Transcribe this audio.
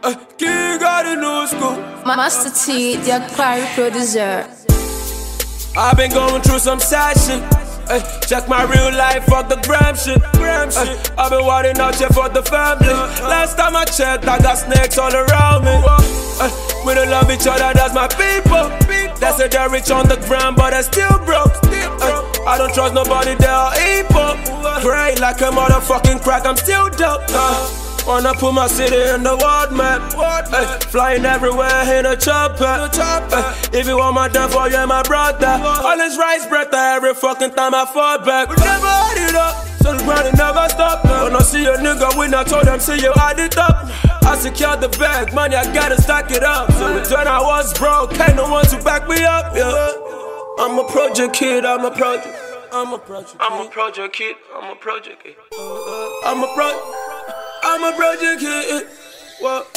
King of the new school. Master T, the Aquari producer. I've been going through some sad shit. Check my real life, fuck the gram shit. I've been wilding out here for the family. Last time I checked, I got snakes all around me. We don't love each other, that's my people. They say they're rich on the ground, but they're still broke. I don't trust nobody, they are evil. Cray like a motherfucking crack, I'm still dope. Wanna put my city in the world map. Flying everywhere in a chopper. If you want my downfall, you're my brother. All this rice breath every fucking time I fall back. We never had it up, so the grind never stop. When I see a nigga win, I told them, see you add it up. I secured the bag, money, I gotta stack it up. So when I was broke, ain't no one to back me up, yeah. I'm a project kid, I'm a project kid. I'm a project kid. I'm a project kid. What?